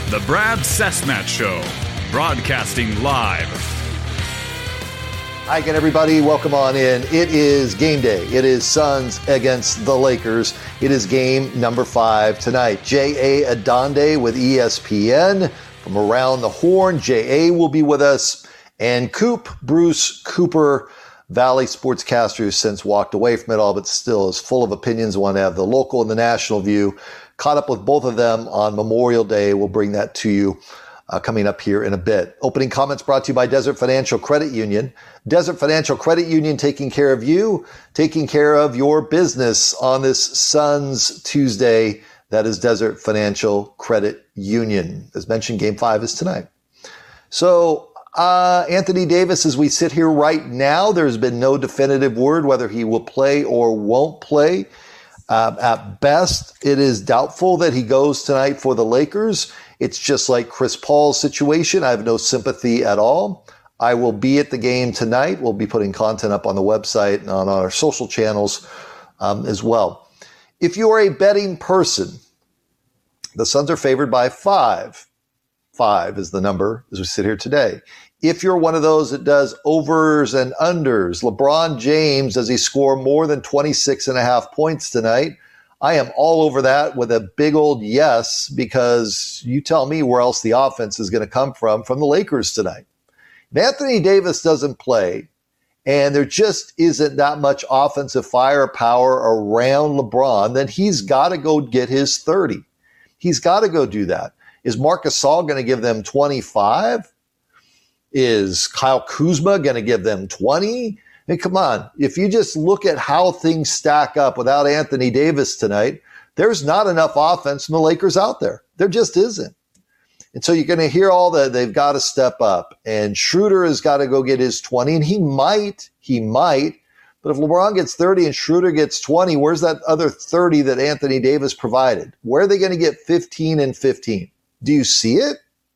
The Brad Cessmat Show, broadcasting live. Hi again, everybody. Welcome on in. It is game day. It is Suns against the Lakers. It is game number 5 tonight. J.A. Adonde with ESPN from around the horn. J.A. will be with us. And Bruce Cooper, Valley sportscaster, who's since walked away from it all, but still is full of opinions. Want to have the local and the national view. Caught up with both of them on Memorial Day. We'll bring that to you coming up here in a bit. Opening comments brought to you by Desert Financial Credit Union. Desert Financial Credit Union, taking care of you, taking care of your business on this Suns Tuesday. That is Desert Financial Credit Union. As mentioned, Game 5 is tonight. So Anthony Davis, as we sit here right now, there's been no definitive word whether he will play or won't play. At best, it is doubtful that he goes tonight for the Lakers. It's just like Chris Paul's situation. I have no sympathy at all. I will be at the game tonight. We'll be putting content up on the website and on our social channels as well. If you are a betting person, the Suns are favored by 5. 5 is the number as we sit here today. If you're one of those that does overs and unders, LeBron James, does he score more than 26.5 points tonight? I am all over that with a big old yes, because you tell me where else the offense is going to come from the Lakers tonight. If Anthony Davis doesn't play and there just isn't that much offensive firepower around LeBron, then he's got to go get his 30. He's got to go do that. Is Marc Gasol going to give them 25? Is Kyle Kuzma going to give them 20? And come on, if you just look at how things stack up without Anthony Davis tonight, there's not enough offense from the Lakers out there. There just isn't. And so you're going to hear all that they've got to step up. And Schroeder has got to go get his 20, and he might. But if LeBron gets 30 and Schroeder gets 20, where's that other 30 that Anthony Davis provided? Where are they going to get 15 and 15? Do you see it?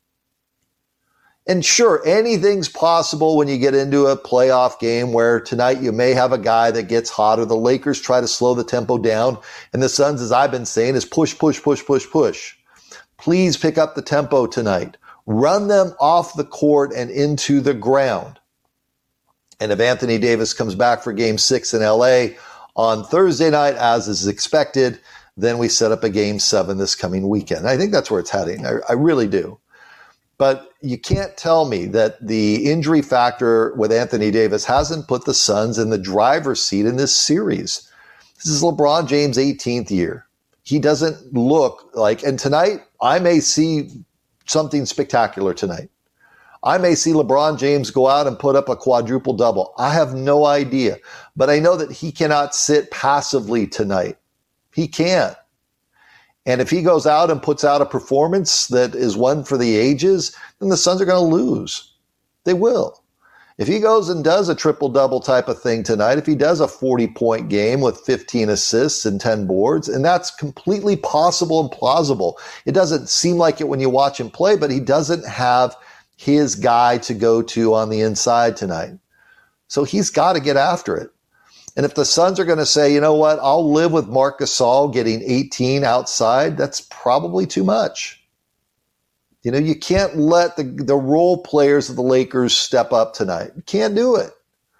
And sure, anything's possible when you get into a playoff game where tonight you may have a guy that gets hot, or the Lakers try to slow the tempo down. And the Suns, as I've been saying, is push. Please pick up the tempo tonight. Run them off the court and into the ground. And if Anthony Davis comes back for Game 6 in LA on Thursday night, as is expected, then we set up a Game 7 this coming weekend. I think that's where it's heading. I really do. But you can't tell me that the injury factor with Anthony Davis hasn't put the Suns in the driver's seat in this series. This is LeBron James' 18th year. He doesn't look like, and tonight I may see something spectacular tonight. I may see LeBron James go out and put up a quadruple double. I have no idea, but I know that he cannot sit passively tonight. He can't. And if he goes out and puts out a performance that is one for the ages, then the Suns are going to lose. They will. If he goes and does a triple-double type of thing tonight, if he does a 40-point game with 15 assists and 10 boards, and that's completely possible and plausible. It doesn't seem like it when you watch him play, but he doesn't have his guy to go to on the inside tonight. So he's got to get after it. And if the Suns are going to say, you know what, I'll live with Marc Gasol getting 18 outside, that's probably too much. You know, you can't let the role players of the Lakers step up tonight. You can't do it.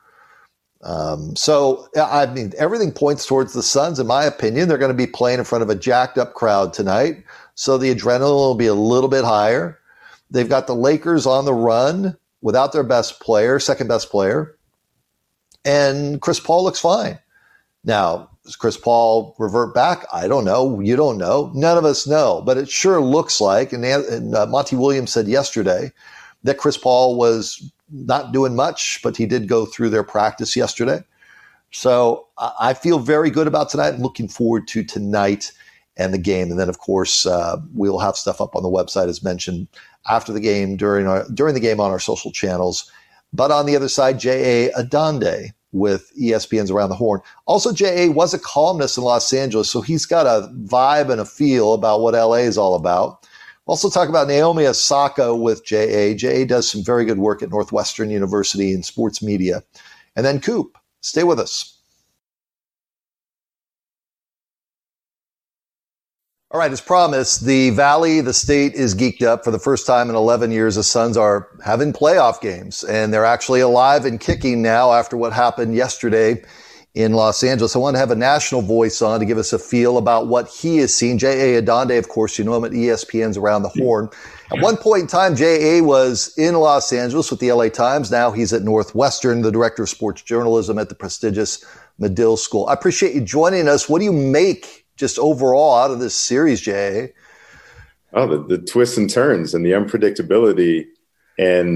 So, I mean, everything points towards the Suns, in my opinion. They're going to be playing in front of a jacked-up crowd tonight, so the adrenaline will be a little bit higher. They've got the Lakers on the run without their best player, second best player. And Chris Paul looks fine. Now, does Chris Paul revert back? I don't know. You don't know. None of us know. But it sure looks like, and Monty Williams said yesterday, that Chris Paul was not doing much, but he did go through their practice yesterday. So I feel very good about tonight. Looking forward to tonight and the game. And then, of course, we'll have stuff up on the website, as mentioned, after the game, during the game on our social channels. But on the other side, J.A. Adonde with ESPN's Around the Horn. Also, J.A. was a columnist in Los Angeles, so he's got a vibe and a feel about what L.A. is all about. Also talk about Naomi Osaka with J.A. J.A. does some very good work at Northwestern University in sports media. And then Coop. Stay with us. All right, as promised, the Valley, the state is geeked up. For the first time in 11 years, the Suns are having playoff games, and they're actually alive and kicking now after what happened yesterday in Los Angeles. I want to have a national voice on to give us a feel about what he has seen. J.A. Adonde, of course, you know him at ESPN's Around the Horn. At one point in time, J.A. was in Los Angeles with the LA Times. Now he's at Northwestern, the director of sports journalism at the prestigious Medill School. I appreciate you joining us. What do you make just overall out of this series, Jay? Oh, the twists and turns and the unpredictability. And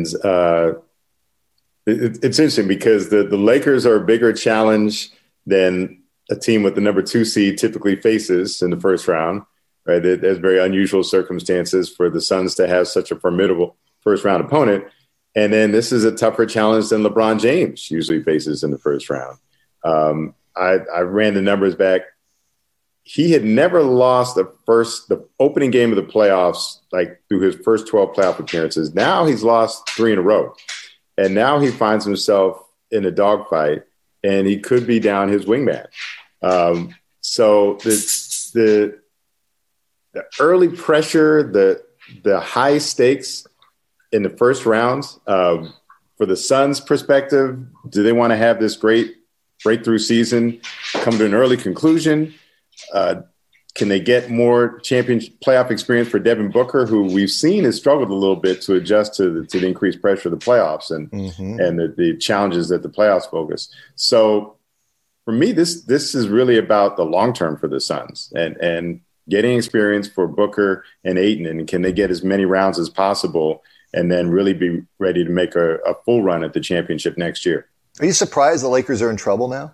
it's interesting because the Lakers are a bigger challenge than a team with the number 2 seed typically faces in the first round, right? There's very unusual circumstances for the Suns to have such a formidable first round opponent. And then this is a tougher challenge than LeBron James usually faces in the first round. I ran the numbers back. He had never lost the opening game of the playoffs, like through his first 12 playoff appearances. Now he's lost 3 in a row. And now he finds himself in a dogfight, and he could be down his wingman. So the early pressure, the high stakes in the first round, for the Suns' perspective, do they want to have this great breakthrough season come to an early conclusion? Can they get more championship playoff experience for Devin Booker, who we've seen has struggled a little bit to adjust to the increased pressure of the playoffs and the challenges that the playoffs focus. So for me, this is really about the long term for the Suns and getting experience for Booker and Ayton, and can they get as many rounds as possible and then really be ready to make a full run at the championship next year. Are you surprised the Lakers are in trouble now?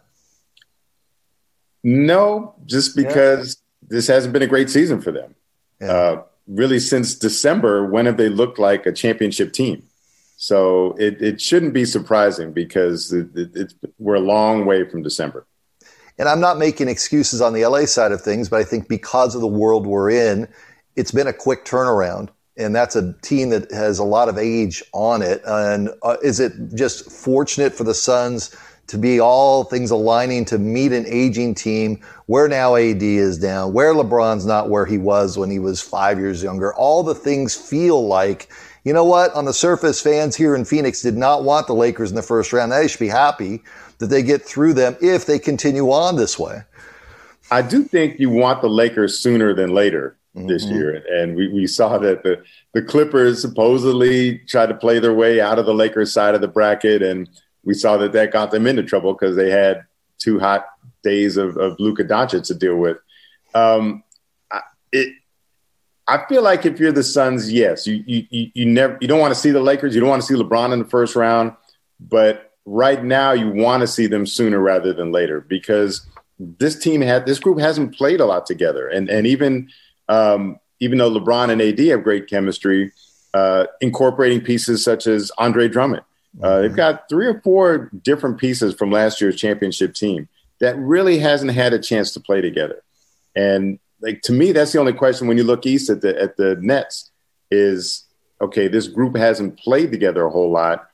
No, just because this hasn't been a great season for them. Yeah. Really, since December, when have they looked like a championship team? So it shouldn't be surprising because we're a long way from December. And I'm not making excuses on the LA side of things, but I think because of the world we're in, it's been a quick turnaround. And that's a team that has a lot of age on it. And is it just fortunate for the Suns to be all things aligning to meet an aging team where now AD is down, where LeBron's not where he was when he was 5 years younger? All the things feel like, you know what, on the surface, fans here in Phoenix did not want the Lakers in the first round. They should be happy that they get through them if they continue on this way. I do think you want the Lakers sooner than later this year. And we saw that the Clippers supposedly tried to play their way out of the Lakers side of the bracket, and we saw that got them into trouble because they had 2 hot days of Luka Doncic to deal with. I feel like if you're the Suns, yes, you don't want to see the Lakers. You don't want to see LeBron in the first round. But right now you want to see them sooner rather than later because this group hasn't played a lot together. And even though LeBron and AD have great chemistry, incorporating pieces such as Andre Drummond, they've got 3 or 4 different pieces from last year's championship team that really hasn't had a chance to play together. And to me, that's the only question when you look east at the Nets is, okay, this group hasn't played together a whole lot.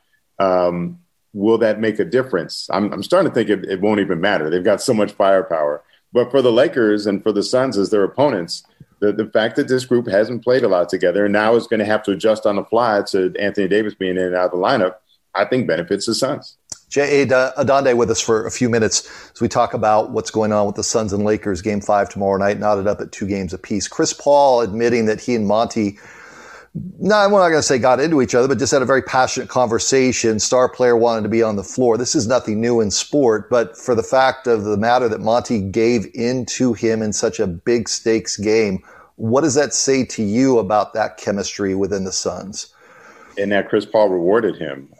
Will that make a difference? I'm starting to think it won't even matter. They've got so much firepower. But for the Lakers and for the Suns as their opponents, the fact that this group hasn't played a lot together and now is going to have to adjust on the fly to Anthony Davis being in and out of the lineup, I think benefits the Suns. J.A. Adonde with us for a few minutes as we talk about what's going on with the Suns and Lakers. Game 5 tomorrow night, knotted up at 2 games apiece. Chris Paul admitting that he and Monty, we're not going to say got into each other, but just had a very passionate conversation. Star player wanted to be on the floor. This is nothing new in sport, but for the fact of the matter that Monty gave in to him in such a big stakes game, what does that say to you about that chemistry within the Suns? And that Chris Paul rewarded him.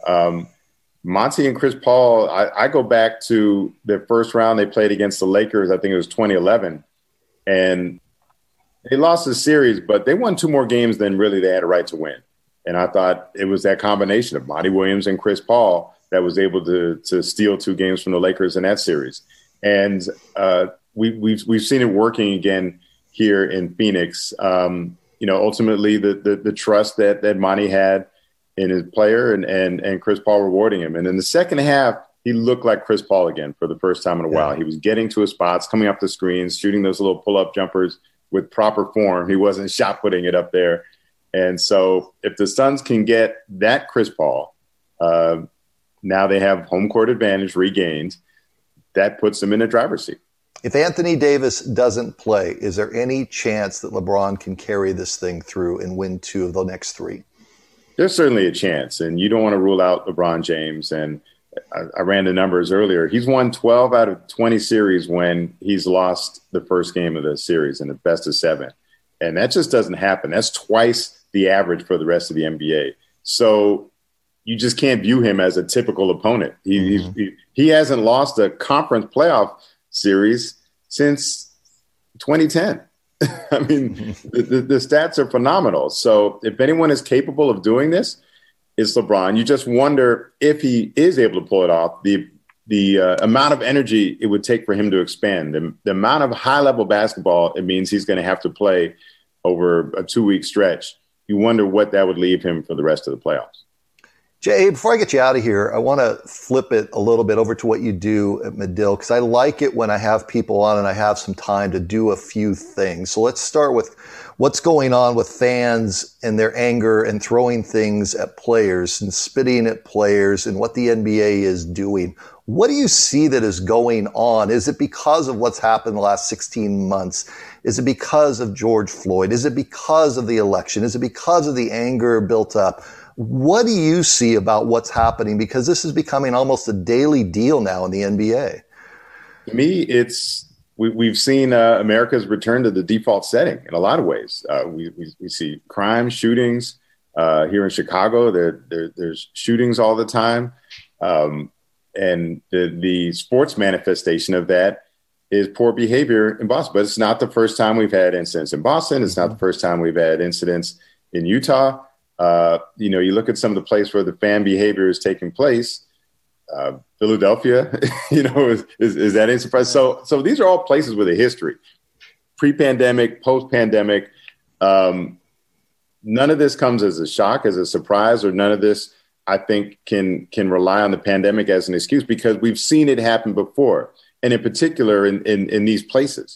Monty and Chris Paul, I go back to their first round they played against the Lakers. I think it was 2011. And they lost the series, but they won 2 more games than really they had a right to win. And I thought it was that combination of Monty Williams and Chris Paul that was able to steal 2 games from the Lakers in that series. And we've seen it working again here in Phoenix. Ultimately the trust that Monty had in his player and Chris Paul rewarding him. And in the second half, he looked like Chris Paul again for the first time in a while. He was getting to his spots, coming up the screens, shooting those little pull-up jumpers with proper form. He wasn't shot putting it up there. And so if the Suns can get that Chris Paul, now they have home court advantage regained. That puts them in the driver's seat. If Anthony Davis doesn't play, is there any chance that LeBron can carry this thing through and win 2 of the next 3? There's certainly a chance, and you don't want to rule out LeBron James. And I ran the numbers earlier. He's won 12 out of 20 series when he's lost the first game of the series in the best of 7. And that just doesn't happen. That's twice the average for the rest of the NBA. So you just can't view him as a typical opponent. He hasn't lost a conference playoff series since 2010. I mean, the stats are phenomenal. So if anyone is capable of doing this, it's LeBron. You just wonder if he is able to pull it off, the amount of energy it would take for him to expand, the amount of high-level basketball it means he's going to have to play over a 2-week stretch. You wonder what that would leave him for the rest of the playoffs. Jay, before I get you out of here, I want to flip it a little bit over to what you do at Medill, because I like it when I have people on and I have some time to do a few things. So let's start with what's going on with fans and their anger and throwing things at players and spitting at players and what the NBA is doing. What do you see that is going on? Is it because of what's happened the last 16 months? Is it because of George Floyd? Is it because of the election? Is it because of the anger built up? What do you see about what's happening? Because this is becoming almost a daily deal now in the NBA. To me, we've seen America's return to the default setting in a lot of ways. We see crime, shootings here in Chicago. There's shootings all the time. And the sports manifestation of that is poor behavior in Boston. But it's not the first time we've had incidents in Boston. It's not the first time we've had incidents in Utah. You look at some of the places where the fan behavior is taking place. Philadelphia, is that any surprise? So these are all places with a history, pre-pandemic, post-pandemic. None of this comes as a shock, as a surprise, or none of this, I think, can rely on the pandemic as an excuse, because we've seen it happen before, and in particular in these places.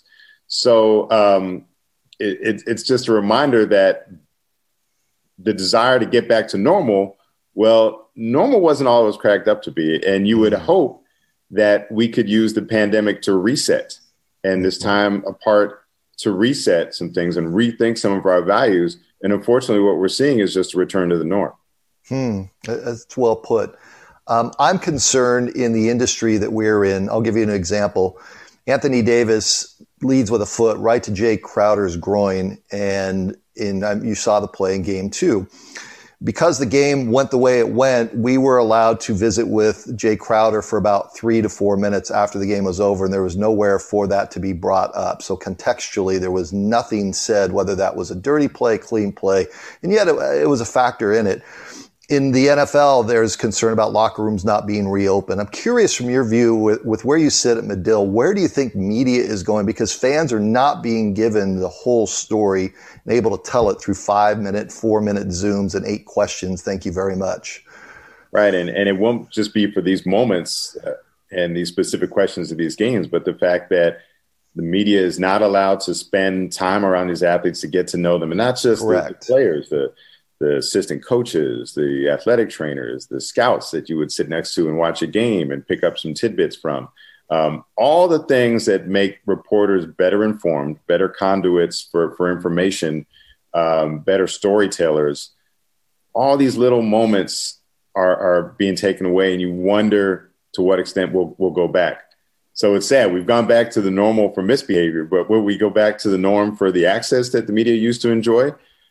So it's just a reminder that the desire to get back to normal, well, normal wasn't all it was cracked up to be. And you would hope that we could use the pandemic to reset, and this time apart to reset some things and rethink some of our values. And unfortunately, what we're seeing is just a return to the norm. That's well put. I'm concerned in the industry that we're in. I'll give you an example. Anthony Davis leads with a foot right to Jay Crowder's groin, and you saw the play in game 2. Because the game went the way it went, we were allowed to visit with Jay Crowder for about 3 to 4 minutes after the game was over, and there was nowhere for that to be brought up. So contextually, there was nothing said, whether that was a dirty play, clean play, and yet it was a factor in it. In the NFL, there's concern about locker rooms not being reopened. I'm curious from your view with where you sit at Medill, where do you think media is going? Because fans are not being given the whole story and able to tell it through 5-minute, 4-minute Zooms and 8 questions. Thank you very much. Right. And it won't just be for these moments and these specific questions of these games, but the fact that the media is not allowed to spend time around these athletes to get to know them. And not just the players, the assistant coaches, the athletic trainers, the scouts that you would sit next to and watch a game and pick up some tidbits from. All the things that make reporters better informed, better conduits for information, better storytellers. All these little moments are being taken away, and you wonder to what extent we'll go back. So it's sad. We've gone back to the normal for misbehavior, but will we go back to the norm for the access that the media used to enjoy?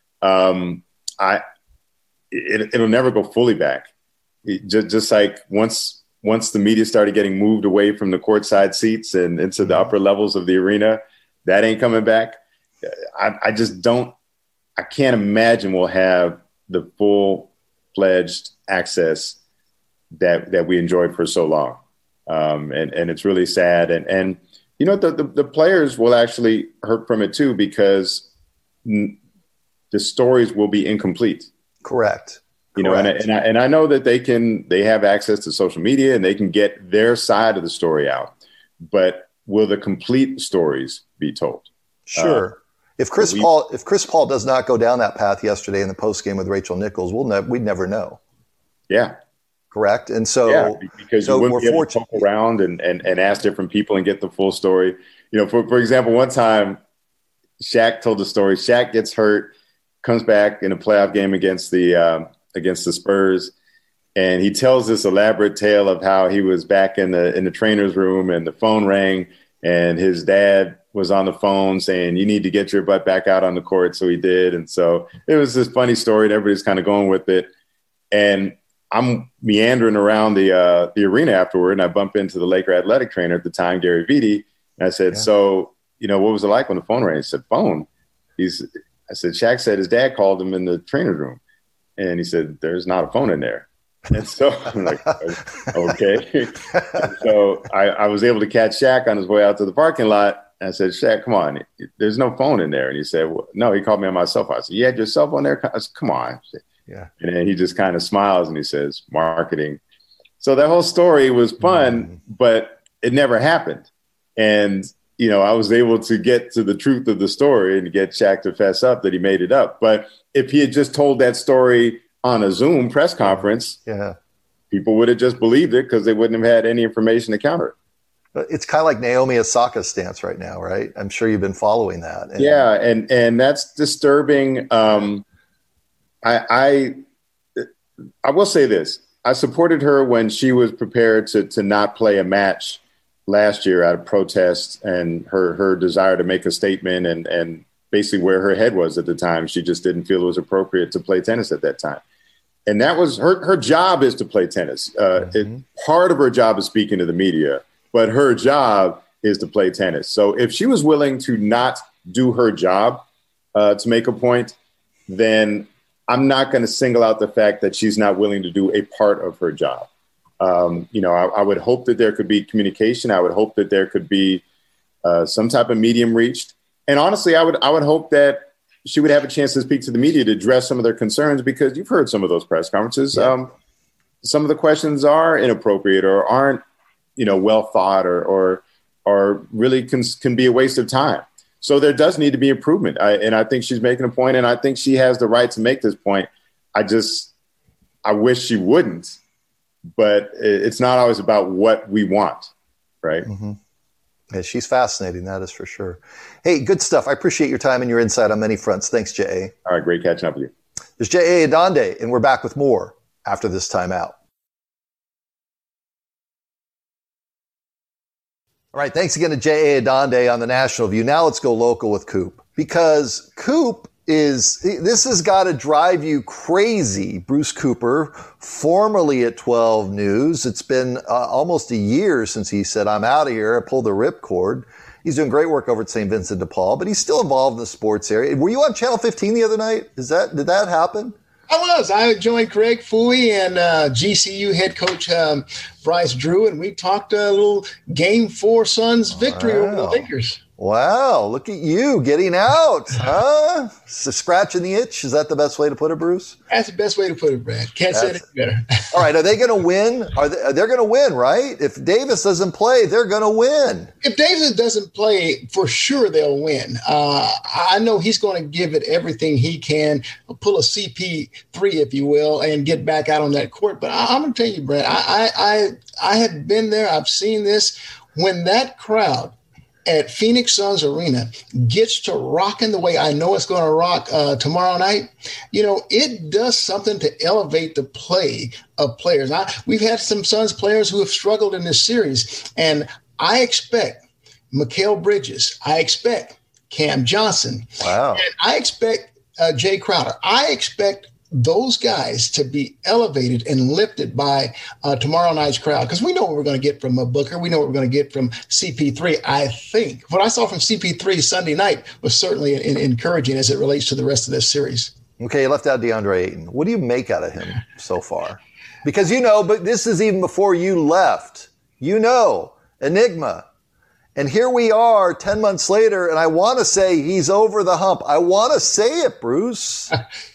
It'll never go fully back. Just like once the media started getting moved away from the courtside seats and into the upper levels of the arena, that ain't coming back. I can't imagine we'll have the full-fledged access that we enjoyed for so long. And it's really sad. And the players will actually hurt from it too, because the stories will be incomplete. Correct. And I know that they have access to social media and they can get their side of the story out, but will the complete stories be told? Sure. If Chris Paul does not go down that path yesterday in the postgame with Rachel Nichols, we'd never know. Yeah. Correct. And so, because you wouldn't be able to poke around and ask different people and get the full story. For example, one time Shaq told the story. Shaq gets hurt, comes back in a playoff game against the Spurs. And he tells this elaborate tale of how he was back in the trainer's room and the phone rang and his dad was on the phone saying, you need to get your butt back out on the court. So he did. And so it was this funny story and everybody's kind of going with it. And I'm meandering around the arena afterward and I bump into the Laker athletic trainer at the time, Gary Vitti. And I said, So, what was it like when the phone rang? He said, phone. I said, Shaq said his dad called him in the trainer's room. And he said, there's not a phone in there. And so I'm like, okay. And so I was able to catch Shaq on his way out to the parking lot. And I said, Shaq, come on, there's no phone in there. And he said, well, no, he called me on my cell phone. I said, you had your cell phone there? I said, come on. Yeah. And then he just kind of smiles and he says, marketing. So that whole story was fun, but it never happened. And, I was able to get to the truth of the story and get Shaq to fess up that he made it up. But if he had just told that story on a Zoom press conference, people would have just believed it because they wouldn't have had any information to counter it. It's kind of like Naomi Osaka's stance right now, right? I'm sure you've been following that. And that's disturbing. I will say this. I supported her when she was prepared to not play a match last year out of protest and her desire to make a statement and basically where her head was at the time. She just didn't feel it was appropriate to play tennis at that time. And that was her job is to play tennis. Part of her job is speaking to the media, but her job is to play tennis. So if she was willing to not do her job to make a point, then I'm not going to single out the fact that she's not willing to do a part of her job. I would hope that there could be communication. I would hope that there could be some type of medium reached. And honestly, I would hope that she would have a chance to speak to the media to address some of their concerns, because you've heard some of those press conferences. Yeah. Some of the questions are inappropriate or aren't, well thought or really can be a waste of time. So there does need to be improvement. And I think she's making a point, and I think she has the right to make this point. I wish she wouldn't, but it's not always about what we want, right? Mm-hmm. Yeah, she's fascinating, that is for sure. Hey, good stuff. I appreciate your time and your insight on many fronts. Thanks, J.A. All right, great catching up with you. There's J.A. Adande, and we're back with more after this timeout. All right, thanks again to J.A. Adande on the National View. Now let's go local with Coop, because Coop this has got to drive you crazy. Bruce Cooper, formerly at 12 News. It's been almost a year since he said, I'm out of here. I pulled the ripcord. He's doing great work over at St. Vincent de Paul, but he's still involved in the sports area. Were you on Channel 15 the other night? Did that happen? I was. I joined Craig Fouie and GCU head coach Bryce Drew, and we talked a little Game 4 Suns victory over the Lakers. Wow, look at you getting out, huh? Scratching the itch. Is that the best way to put it, Bruce? That's the best way to put it, Brad. Can't say it better. All right, are they going to win? They're going to win, right? If Davis doesn't play, they're going to win. If Davis doesn't play, for sure they'll win. I know he's going to give it everything he can, pull a CP3, if you will, and get back out on that court. But I'm going to tell you, Brad, I have been there. I've seen this. When that crowd at Phoenix Suns Arena gets to rocking the way I know it's going to rock tomorrow night, it does something to elevate the play of players. We've had some Suns players who have struggled in this series, and I expect Mikal Bridges. I expect Cam Johnson. Wow. And I expect Jay Crowder. I expect those guys to be elevated and lifted by tomorrow night's crowd, because we know what we're going to get from Booker. We know what we're going to get from CP3. I think what I saw from CP3 Sunday night was certainly encouraging as it relates to the rest of this series. Okay, you left out DeAndre Ayton. What do you make out of him so far? Because but this is even before you left. Enigma. And here we are 10 months later, and I want to say he's over the hump. I want to say it, Bruce.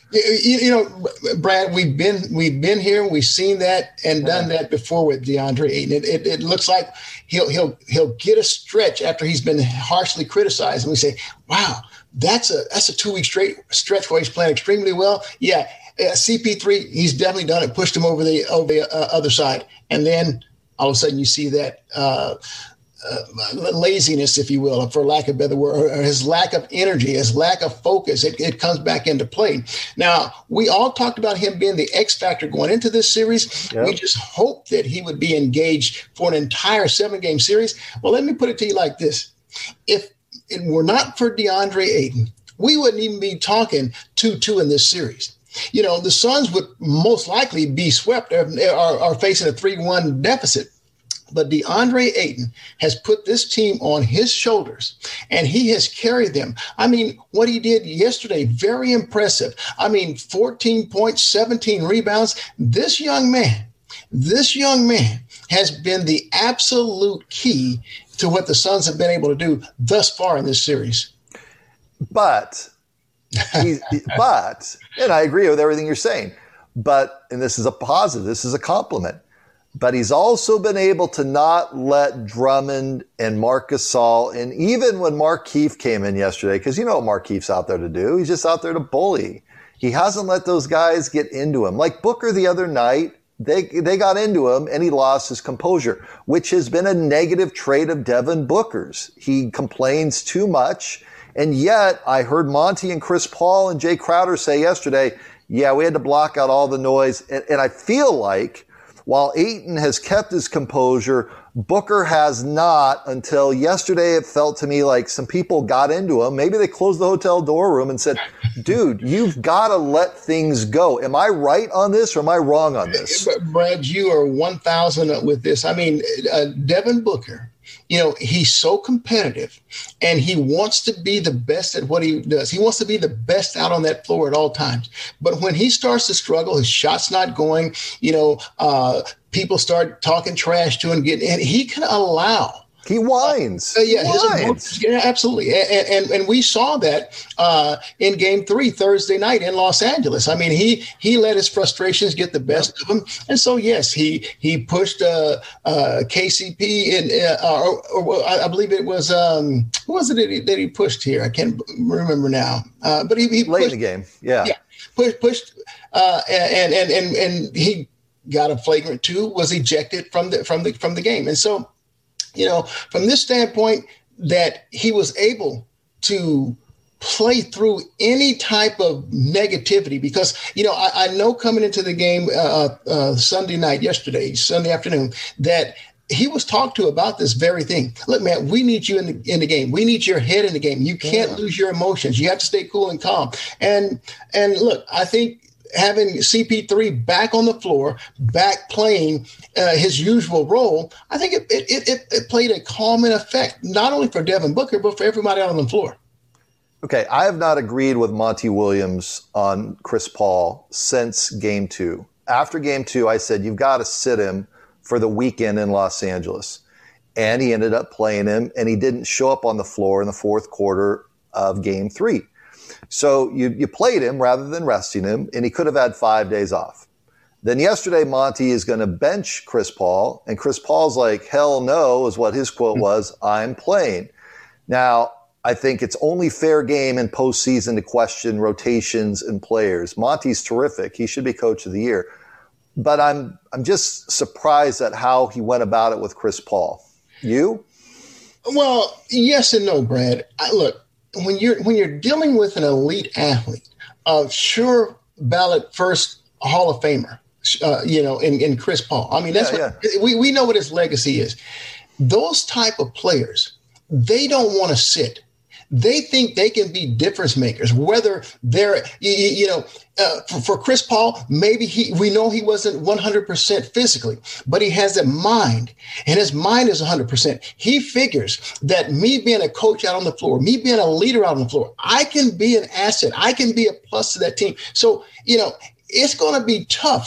You know, Brad, we've been here, we've seen that and done that before with DeAndre Ayton. It looks like he'll get a stretch after he's been harshly criticized, and we say, "Wow, that's a 2-week straight stretch where he's playing extremely well." Yeah, CP3, he's definitely done it, pushed him over the other side, and then all of a sudden you see that laziness, if you will, for lack of a better word, or his lack of energy, his lack of focus, it comes back into play. Now, we all talked about him being the X factor going into this series. Yep. We just hoped that he would be engaged for an entire 7-game series. Well, let me put it to you like this. If it were not for DeAndre Ayton, we wouldn't even be talking 2-2 in this series. You know, the Suns would most likely be swept or are facing a 3-1 deficit. But DeAndre Ayton has put this team on his shoulders, and he has carried them. I mean, what he did yesterday, very impressive. I mean, 14 points, 17 rebounds. This young man has been the absolute key to what the Suns have been able to do thus far in this series. But, and I agree with everything you're saying, and this is a positive, this is a compliment. But he's also been able to not let Drummond and Marc Gasol, and even when Markieff came in yesterday, because you know what Markieff's out there to do. He's just out there to bully. He hasn't let those guys get into him. Like Booker the other night, they got into him and he lost his composure, which has been a negative trait of Devin Booker's. He complains too much. And yet I heard Monty and Chris Paul and Jay Crowder say yesterday, yeah, we had to block out all the noise. And I feel like while Ayton has kept his composure, Booker has not until yesterday. It felt to me like some people got into him. Maybe they closed the hotel door room and said, dude, you've got to let things go. Am I right on this or am I wrong on this? Brad, you are 1,000 with this. I mean, Devin Booker, you know, he's so competitive and he wants to be the best at what he does. He wants to be the best out on that floor at all times. But when he starts to struggle, his shot's not going, you know, people start talking trash to him, and he can allow. He whines. Yeah, absolutely. And we saw that in Game 3 Thursday night in Los Angeles. I mean, he let his frustrations get the best of him. And so, yes, he pushed KCP in, I believe it was, who was it that he pushed here? I can't remember now. But he late pushed, in the game. Yeah. Pushed and he got a flagrant 2, was ejected from the game. And so, you know, from this standpoint, that he was able to play through any type of negativity, because, you know, I know coming into the game Sunday afternoon, that he was talked to about this very thing. Look, man, we need you in the game. We need your head in the game. You can't lose your emotions. You have to stay cool and calm. And look, I think having CP3 back on the floor, back playing his usual role, I think it played a calming effect, not only for Devin Booker, but for everybody out on the floor. Okay, I have not agreed with Monty Williams on Chris Paul since Game 2. After Game 2, I said, you've got to sit him for the weekend in Los Angeles. And he ended up playing him, and he didn't show up on the floor in the fourth quarter of Game 3. So you played him rather than resting him, and he could have had 5 days off. Then yesterday, Monty is going to bench Chris Paul, and Chris Paul's like, hell no, is what his quote was, I'm playing. Now, I think it's only fair game in postseason to question rotations and players. Monty's terrific. He should be coach of the year. But I'm just surprised at how he went about it with Chris Paul. You? Well, yes and no, Brad. Look, when you're dealing with an elite athlete, sure ballot first Hall of Famer, you know, in Chris Paul. I mean, that's we know what his legacy is. Those type of players, they don't want to sit. They think they can be difference makers, whether they're, you know, for Chris Paul, maybe we know he wasn't 100% physically, but he has a mind, and his mind is 100%. He figures that me being a coach out on the floor, me being a leader out on the floor, I can be an asset. I can be a plus to that team. So, you know, it's going to be tough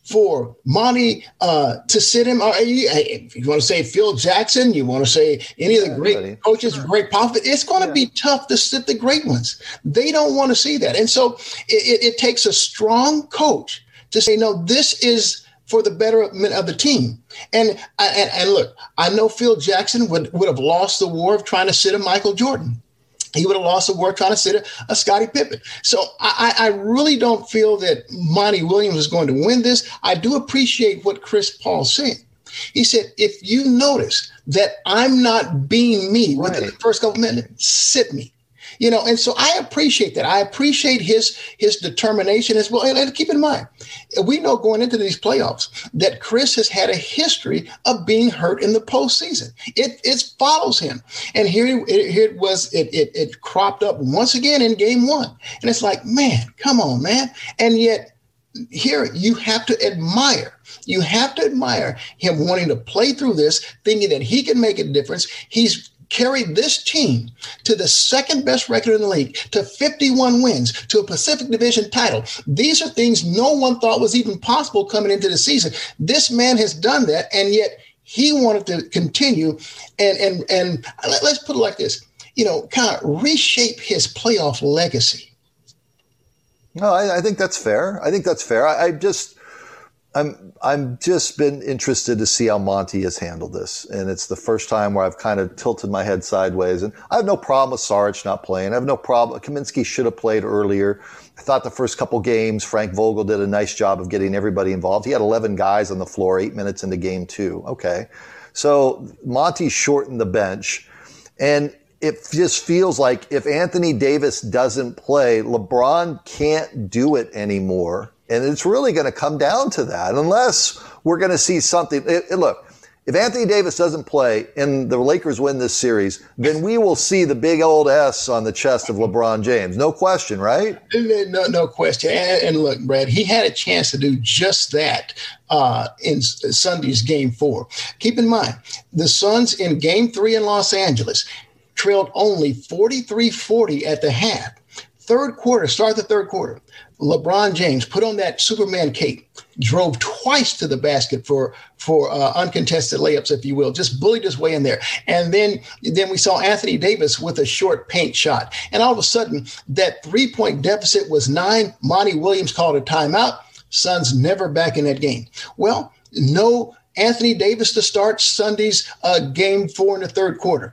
for Monty to sit him. If you want to say Phil Jackson, you want to say any of the great coaches, Greg Popovich, it's going to be tough to sit the great ones. They don't want to see that. And so it takes a strong coach to say, no, this is for the betterment of the team. And look, I know Phil Jackson would have lost the war of trying to sit a Michael Jordan. He would have lost the war trying to sit a Scottie Pippen. So I really don't feel that Monty Williams is going to win this. I do appreciate what Chris Paul said. He said, if you notice that I'm not being me within the first couple minutes, sit me. And so I appreciate that. I appreciate his determination as well. And keep in mind, we know going into these playoffs that Chris has had a history of being hurt in the postseason. It follows him. And here it was, it cropped up once again in game one. And it's like, man, come on, man. And yet here you have to admire. You have to admire him wanting to play through this, thinking that he can make a difference. He's carried this team to the second best record in the league, to 51 wins, to a Pacific Division title. These are things no one thought was even possible coming into the season. This man has done that, and yet he wanted to continue and let's put it like this, kind of reshape his playoff legacy. No, I think that's fair. I'm just been interested to see how Monty has handled this. And it's the first time where I've kind of tilted my head sideways. And I have no problem with Saric not playing. I have no problem. Kaminsky should have played earlier. I thought the first couple games, Frank Vogel did a nice job of getting everybody involved. He had 11 guys on the floor, 8 minutes into game 2. Okay. So Monty shortened the bench. And it just feels like if Anthony Davis doesn't play, LeBron can't do it anymore. And it's really going to come down to that unless we're going to see something. Look, if Anthony Davis doesn't play and the Lakers win this series, then we will see the big old S on the chest of LeBron James. No question, right? No question. And look, Brad, he had a chance to do just that in Sunday's Game 4. Keep in mind, the Suns in Game 3 in Los Angeles trailed only 43-40 at the half. Start the third quarter. LeBron James put on that Superman cape, drove twice to the basket for uncontested layups, if you will, just bullied his way in there. And then we saw Anthony Davis with a short paint shot. And all of a sudden, that 3-point deficit was 9. Monty Williams called a timeout. Suns never back in that game. Well, no Anthony Davis to start Sunday's Game 4 in the third quarter.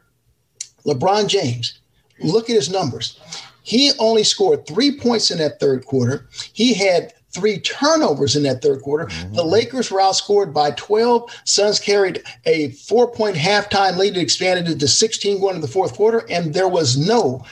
LeBron James, look at his numbers. He only scored 3 points in that third quarter. He had 3 turnovers in that third quarter. Mm-hmm. The Lakers were outscored by 12. Suns carried a 4-point halftime lead that expanded it to 16 going into the fourth quarter, and there was no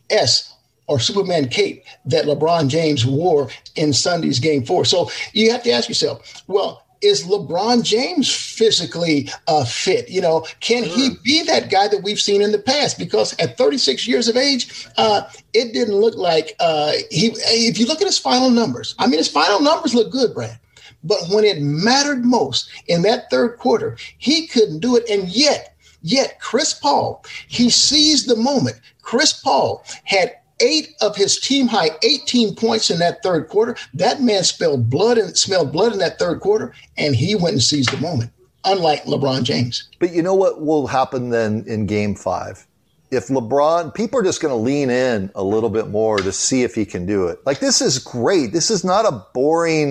S or Superman cape that LeBron James wore in Sunday's Game 4. So you have to ask yourself, well, is LeBron James physically fit? Can he be that guy that we've seen in the past? Because at 36 years of age, it didn't look like if you look at his final numbers, his final numbers look good, Brad. But when it mattered most in that third quarter, he couldn't do it. And yet Chris Paul, he seized the moment. Chris Paul had 8 of his team high 18 points in that third quarter. That man smelled blood in that third quarter, and he went and seized the moment, unlike LeBron James. But you know what will happen then in Game 5? If LeBron, people are just going to lean in a little bit more to see if he can do it. Like, this is great. This is not a boring,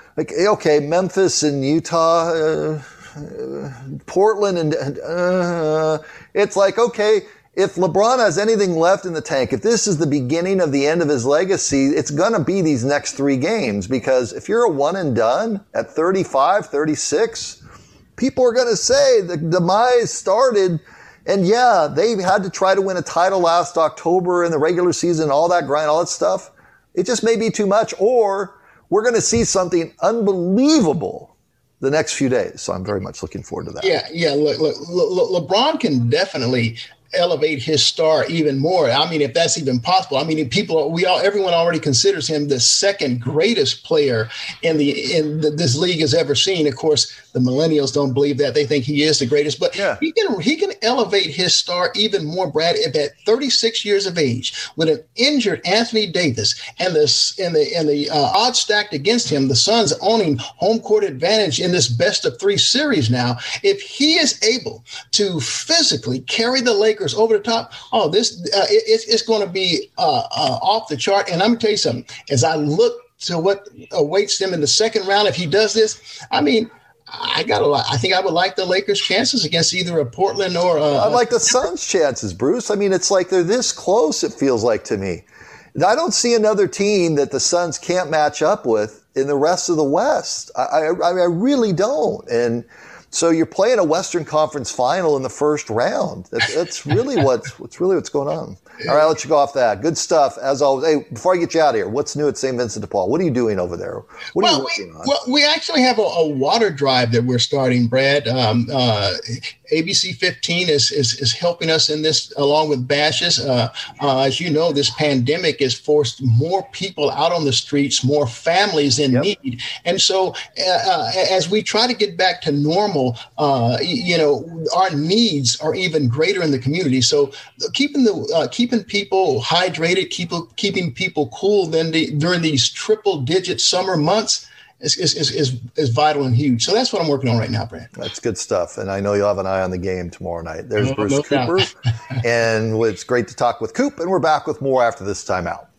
Memphis and Utah, Portland, and it's like, okay, if LeBron has anything left in the tank, if this is the beginning of the end of his legacy, it's going to be these next 3 games, because if you're a one and done at 35, 36, people are going to say the demise started. And yeah, they had to try to win a title last October in the regular season, all that grind, all that stuff. It just may be too much, or we're going to see something unbelievable the next few days. So I'm very much looking forward to that. Yeah. Look, LeBron can definitely elevate his star even more. I mean, if that's even possible. I mean, everyone already considers him the second greatest player this league has ever seen. Of course, the millennials don't believe that. They think he is the greatest, but he can elevate his star even more, Brad, if at 36 years of age, with an injured Anthony Davis and the odds stacked against him, the Suns owning home court advantage in this best of 3 series now. If he is able to physically carry the Lakers over the top, it's going to be off the chart. And I'm going to tell you something. As I look to what awaits them in the second round, if he does this, I mean, I think I would like the Lakers' chances against either a Portland or I like the Suns' chances, Bruce. I mean, it's like they're this close, it feels like to me. I don't see another team that the Suns can't match up with in the rest of the West. I really don't. And so you're playing a Western Conference final in the first round. That's really what's going on. All right, I'll let you go off that. Good stuff, as always. Hey, before I get you out of here, what's new at St. Vincent de Paul? What are you doing over there? What are you working on? Well, we actually have a water drive that we're starting, Brad. ABC 15 is helping us in this, along with Bashes. As you know, this pandemic has forced more people out on the streets, more families in need. And so as we try to get back to normal, our needs are even greater in the community. So keeping people hydrated, keeping people cool during these triple-digit summer months is vital and huge. So that's what I'm working on right now, Brad. That's good stuff. And I know you'll have an eye on the game tomorrow night. There's Bruce Cooper. And it's great to talk with Coop. And we're back with more after this timeout.